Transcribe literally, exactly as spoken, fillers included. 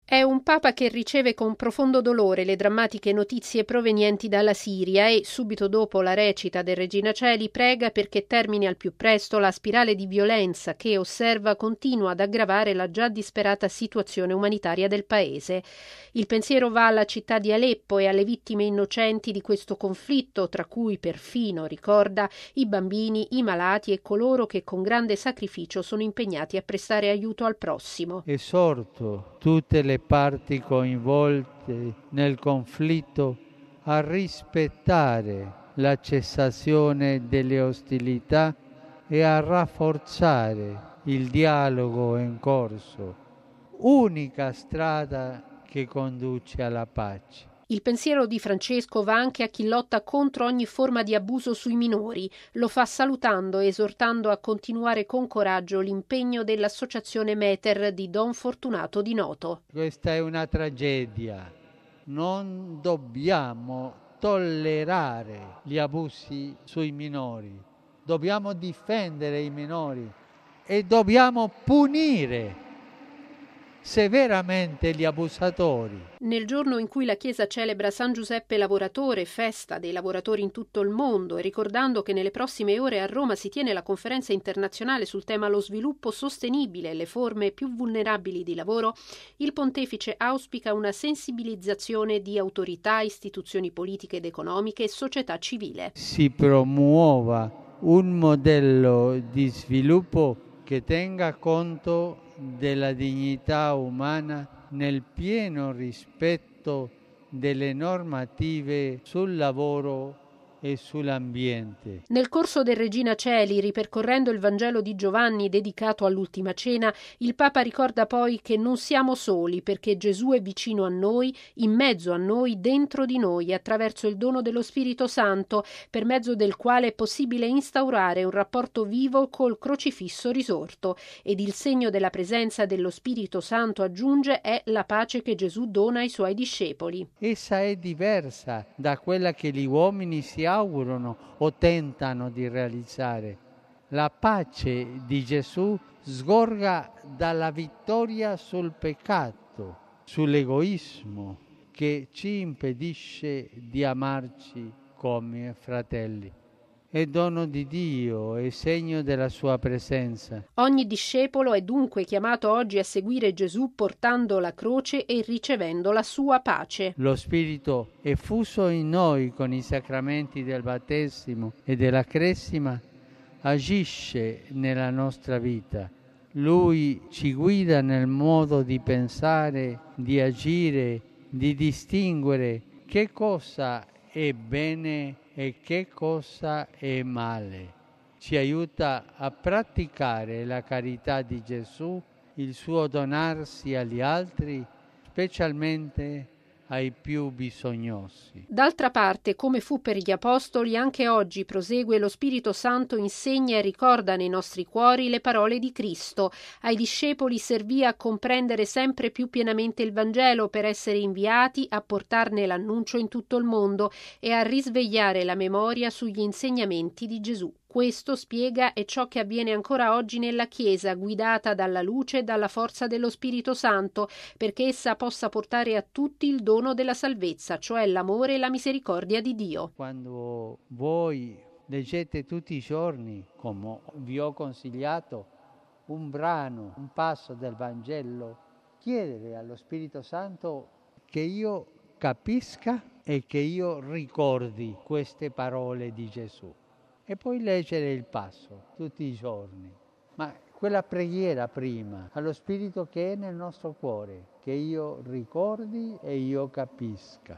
È un papa che riceve con profondo dolore le drammatiche notizie provenienti dalla Siria e, subito dopo la recita del Regina Coeli, prega perché termini al più presto la spirale di violenza che, osserva, continua ad aggravare la già disperata situazione umanitaria del paese. Il pensiero va alla città di Aleppo e alle vittime innocenti di questo conflitto, tra cui perfino, ricorda, i bambini, i malati e coloro che con grande sacrificio sono impegnati a prestare aiuto al prossimo. Esorto tutte le parti coinvolte nel conflitto a rispettare la cessazione delle ostilità e a rafforzare il dialogo in corso, unica strada che conduce alla pace. Il pensiero di Francesco va anche a chi lotta contro ogni forma di abuso sui minori. Lo fa salutando e esortando a continuare con coraggio l'impegno dell'associazione Meter di Don Fortunato Di Noto. Questa è una tragedia. Non dobbiamo tollerare gli abusi sui minori. Dobbiamo difendere i minori e dobbiamo punire severamente gli abusatori. Nel giorno in cui la Chiesa celebra San Giuseppe Lavoratore, festa dei lavoratori in tutto il mondo, e ricordando che nelle prossime ore a Roma si tiene la conferenza internazionale sul tema lo sviluppo sostenibile e le forme più vulnerabili di lavoro, il pontefice auspica una sensibilizzazione di autorità, istituzioni politiche ed economiche e società civile. Si promuova un modello di sviluppo che tenga conto della dignità umana nel pieno rispetto delle normative sul lavoro e sull'ambiente. Nel corso del Regina Coeli, ripercorrendo il Vangelo di Giovanni dedicato all'Ultima Cena, il Papa ricorda poi che non siamo soli perché Gesù è vicino a noi, in mezzo a noi, dentro di noi, attraverso il dono dello Spirito Santo, per mezzo del quale è possibile instaurare un rapporto vivo col crocifisso risorto. Ed il segno della presenza dello Spirito Santo, aggiunge, è la pace che Gesù dona ai suoi discepoli. Essa è diversa da quella che gli uomini si augurano o tentano di realizzare. La pace di Gesù sgorga dalla vittoria sul peccato, sull'egoismo che ci impedisce di amarci come fratelli. È dono di Dio, è segno della sua presenza. Ogni discepolo è dunque chiamato oggi a seguire Gesù portando la croce e ricevendo la sua pace. Lo Spirito effuso in noi con i sacramenti del battesimo e della cresima agisce nella nostra vita. Lui ci guida nel modo di pensare, di agire, di distinguere che cosa è bene e che cosa è male. Ci aiuta a praticare la carità di Gesù, il suo donarsi agli altri, specialmente ai più bisognosi. D'altra parte, come fu per gli Apostoli, anche oggi prosegue lo Spirito Santo insegna e ricorda nei nostri cuori le parole di Cristo. Ai discepoli servì a comprendere sempre più pienamente il Vangelo per essere inviati a portarne l'annuncio in tutto il mondo e a risvegliare la memoria sugli insegnamenti di Gesù. Questo, spiega, è ciò che avviene ancora oggi nella Chiesa, guidata dalla luce e dalla forza dello Spirito Santo, perché essa possa portare a tutti il dono della salvezza, cioè l'amore e la misericordia di Dio. Quando voi leggete tutti i giorni, come vi ho consigliato, un brano, un passo del Vangelo, chiedere allo Spirito Santo che io capisca e che io ricordi queste parole di Gesù. E poi leggere il passo tutti i giorni. Ma quella preghiera prima, allo Spirito che è nel nostro cuore, che io ricordi e io capisca.